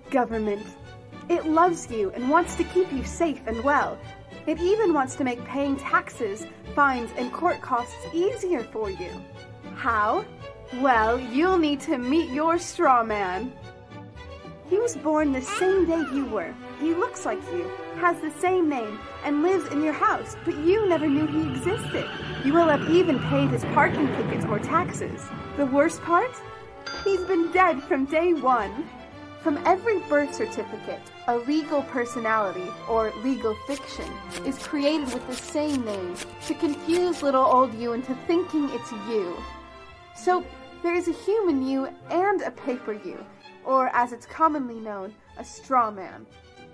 Government. It loves you and wants to keep you safe and well. It even wants to make paying taxes, fines, and court costs easier for you. How? Well, you'll need to meet your straw man. He was born the same day you were. He looks like you, has the same name, and lives in your house, but you never knew he existed. You will have even paid his parking tickets or taxes. The worst part? He's been dead from day one. From every birth certificate, a legal personality, or legal fiction, is created with the same name to confuse little old you into thinking it's you. So, there is a human you and a paper you, or as it's commonly known, a straw man.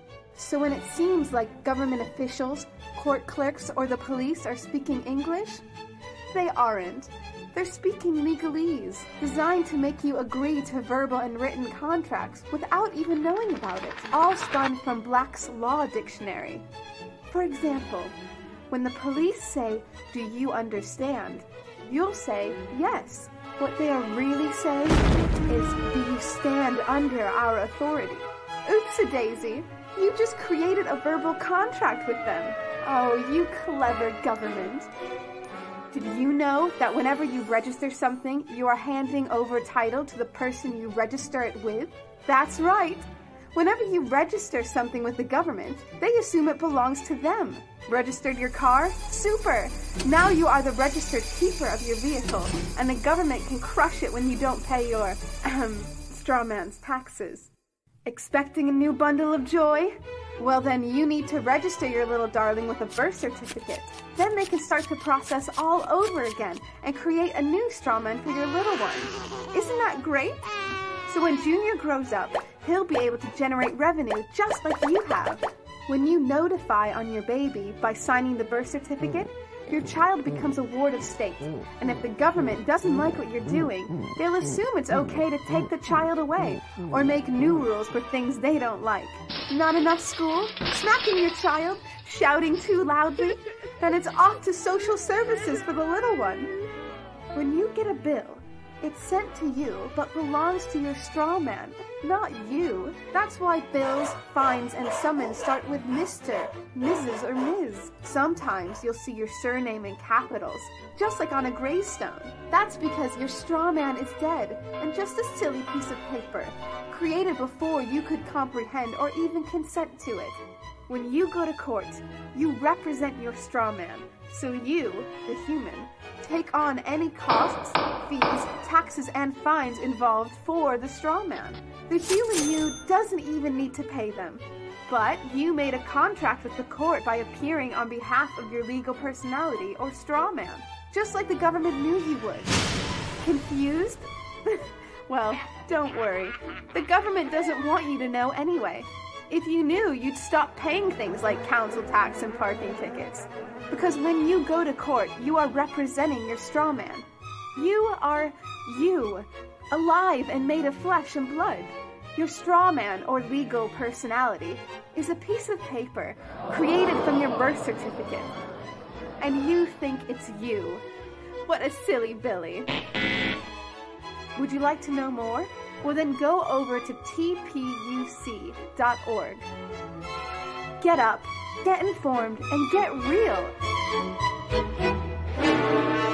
So when it seems like government officials, court clerks, or the police are speaking English, they aren't. They're speaking legalese, designed to make you agree to verbal and written contracts without even knowing about it, all spun from Black's Law Dictionary. For example, when the police say, "Do you understand?" you'll say, "Yes." What they are really saying is, "Do you stand under our authority?" Oops-a-daisy, you just created a verbal contract with them. Oh, you clever government. Did you know that whenever you register something, you are handing over title to the person you register it with? That's right. Whenever you register something with the government, they assume it belongs to them. Registered your car? Super! Now you are the registered keeper of your vehicle, and the government can crush it when you don't pay your, straw man's taxes. Expecting a new bundle of joy? Well, then you need to register your little darling with a birth certificate. Then they can start the process all over again and create a new straw man for your little one. Isn't that great? So when Junior grows up, he'll be able to generate revenue just like you have. When you notify on your baby by signing the birth certificate, your child becomes a ward of state, and if the government doesn't like what you're doing, they'll assume it's okay to take the child away, or make new rules for things they don't like. Not enough school? Smacking your child? Shouting too loudly? Then it's off to social services for the little one. When you get a bill, it's sent to you, but belongs to your straw man, not you. That's why bills, fines, and summons start with Mr., Mrs., or Ms. Sometimes you'll see your surname in capitals, just like on a gravestone. That's because your straw man is dead, and just a silly piece of paper, created before you could comprehend or even consent to it. When you go to court, you represent your straw man, so you, the human, take on any costs, fees, taxes, and fines involved for the straw man. The human you doesn't even need to pay them. But you made a contract with the court by appearing on behalf of your legal personality or straw man, just like the government knew you would. Confused? Well, don't worry. The government doesn't want you to know anyway. If you knew, you'd stop paying things like council tax and parking tickets. Because when you go to court, you are representing your straw man. You are you, alive and made of flesh and blood. Your straw man, or legal personality, is a piece of paper created from your birth certificate. And you think it's you. What a silly Billy. Would you like to know more? Well, then go over to tpuc.org. Get up, get informed, and get real.